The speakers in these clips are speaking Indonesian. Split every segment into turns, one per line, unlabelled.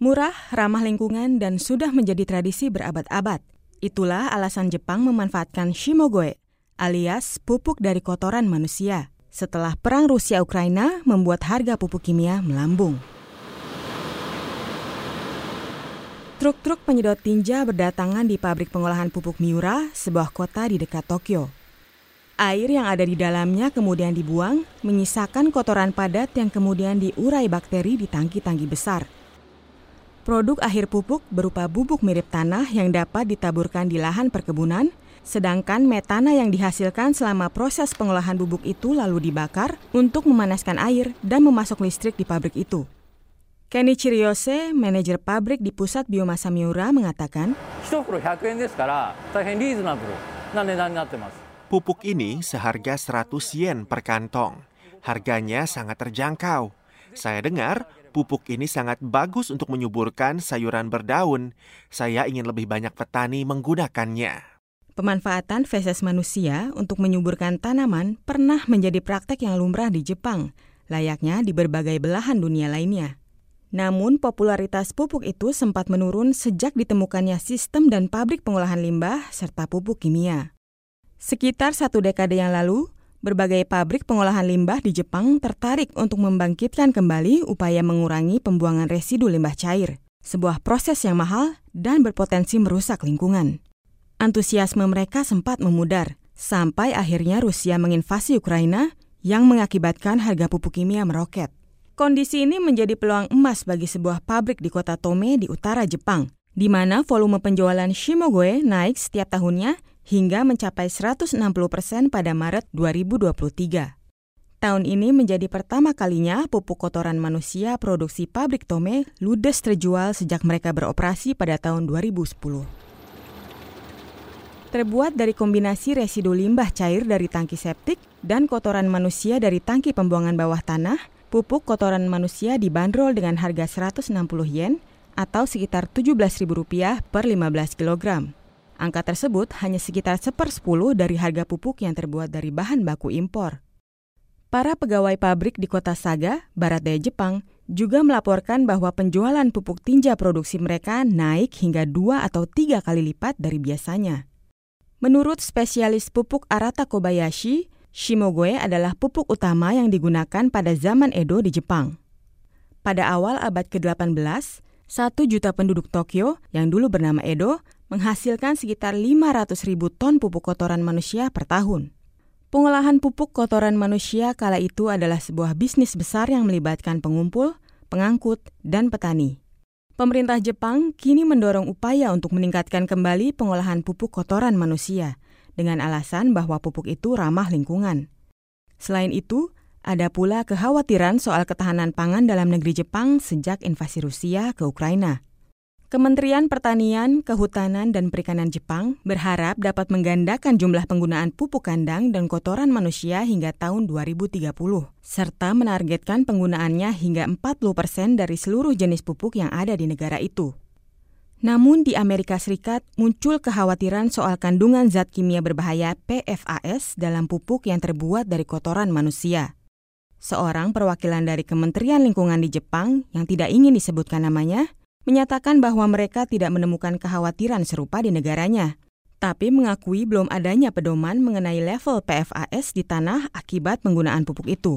Murah, ramah lingkungan, dan sudah menjadi tradisi berabad-abad. Itulah alasan Jepang memanfaatkan Shimogoe, alias pupuk dari kotoran manusia, setelah perang Rusia-Ukraina membuat harga pupuk kimia melambung. Truk-truk penyedot tinja berdatangan di pabrik pengolahan pupuk Miura, sebuah kota di dekat Tokyo. Air yang ada di dalamnya kemudian dibuang, menyisakan kotoran padat yang kemudian diurai bakteri di tangki-tangki besar. Produk akhir pupuk berupa bubuk mirip tanah yang dapat ditaburkan di lahan perkebunan, sedangkan metana yang dihasilkan selama proses pengolahan bubuk itu lalu dibakar untuk memanaskan air dan memasok listrik di pabrik itu. Kenichi Ryose, manajer pabrik di pusat biomasa Miura, mengatakan,
pupuk ini seharga 100 yen per kantong. Harganya sangat terjangkau. Saya dengar pupuk ini sangat bagus untuk menyuburkan sayuran berdaun. Saya ingin lebih banyak petani menggunakannya.
Pemanfaatan feses manusia untuk menyuburkan tanaman pernah menjadi praktek yang lumrah di Jepang, layaknya di berbagai belahan dunia lainnya. Namun, popularitas pupuk itu sempat menurun sejak ditemukannya sistem dan pabrik pengolahan limbah serta pupuk kimia. Sekitar 1 dekade yang lalu, berbagai pabrik pengolahan limbah di Jepang tertarik untuk membangkitkan kembali upaya mengurangi pembuangan residu limbah cair, sebuah proses yang mahal dan berpotensi merusak lingkungan. Antusiasme mereka sempat memudar, sampai akhirnya Rusia menginvasi Ukraina yang mengakibatkan harga pupuk kimia meroket. Kondisi ini menjadi peluang emas bagi sebuah pabrik di kota Tome di utara Jepang, di mana volume penjualan Shimogoe naik setiap tahunnya hingga mencapai 160% pada Maret 2023. Tahun ini menjadi pertama kalinya pupuk kotoran manusia produksi pabrik Tome ludes terjual sejak mereka beroperasi pada tahun 2010. Terbuat dari kombinasi residu limbah cair dari tangki septik dan kotoran manusia dari tangki pembuangan bawah tanah, pupuk kotoran manusia dibanderol dengan harga 160 yen atau sekitar Rp17.000 per 15 kg. Angka tersebut hanya sekitar 1/10 dari harga pupuk yang terbuat dari bahan baku impor. Para pegawai pabrik di kota Saga, barat daya Jepang, juga melaporkan bahwa penjualan pupuk tinja produksi mereka naik hingga 2 atau 3 kali lipat dari biasanya. Menurut spesialis pupuk Arata Kobayashi, Shimogoe adalah pupuk utama yang digunakan pada zaman Edo di Jepang. Pada awal abad ke-18, 1 juta penduduk Tokyo yang dulu bernama Edo menghasilkan sekitar 500.000 ton pupuk kotoran manusia per tahun. Pengolahan pupuk kotoran manusia kala itu adalah sebuah bisnis besar yang melibatkan pengumpul, pengangkut, dan petani. Pemerintah Jepang kini mendorong upaya untuk meningkatkan kembali pengolahan pupuk kotoran manusia dengan alasan bahwa pupuk itu ramah lingkungan. Selain itu, ada pula kekhawatiran soal ketahanan pangan dalam negeri Jepang sejak invasi Rusia ke Ukraina. Kementerian Pertanian, Kehutanan, dan Perikanan Jepang berharap dapat menggandakan jumlah penggunaan pupuk kandang dan kotoran manusia hingga tahun 2030, serta menargetkan penggunaannya hingga 40% dari seluruh jenis pupuk yang ada di negara itu. Namun di Amerika Serikat muncul kekhawatiran soal kandungan zat kimia berbahaya PFAS dalam pupuk yang terbuat dari kotoran manusia. Seorang perwakilan dari Kementerian Lingkungan di Jepang yang tidak ingin disebutkan namanya, menyatakan bahwa mereka tidak menemukan kekhawatiran serupa di negaranya, tapi mengakui belum adanya pedoman mengenai level PFAS di tanah akibat penggunaan pupuk itu.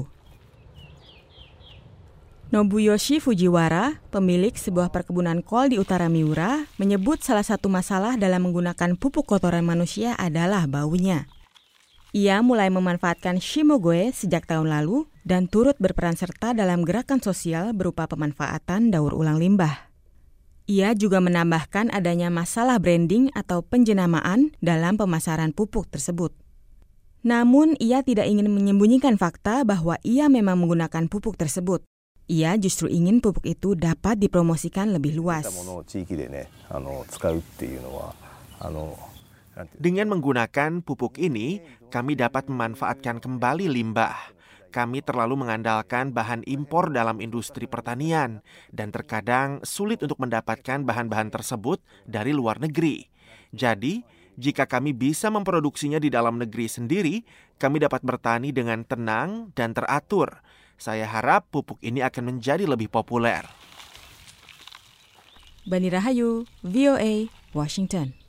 Nobuyoshi Fujiwara, pemilik sebuah perkebunan kol di utara Miura, menyebut salah satu masalah dalam menggunakan pupuk kotoran manusia adalah baunya. Ia mulai memanfaatkan Shimogoe sejak tahun lalu dan turut berperan serta dalam gerakan sosial berupa pemanfaatan daur ulang limbah. Ia juga menambahkan adanya masalah branding atau penjenamaan dalam pemasaran pupuk tersebut. Namun, ia tidak ingin menyembunyikan fakta bahwa ia memang menggunakan pupuk tersebut. Ia justru ingin pupuk itu dapat dipromosikan lebih luas.
Dengan menggunakan pupuk ini, kami dapat memanfaatkan kembali limbah. Kami terlalu mengandalkan bahan impor dalam industri pertanian dan terkadang sulit untuk mendapatkan bahan-bahan tersebut dari luar negeri. Jadi, jika kami bisa memproduksinya di dalam negeri sendiri, kami dapat bertani dengan tenang dan teratur. Saya harap pupuk ini akan menjadi lebih populer.
Bani Rahayu, VOA, Washington.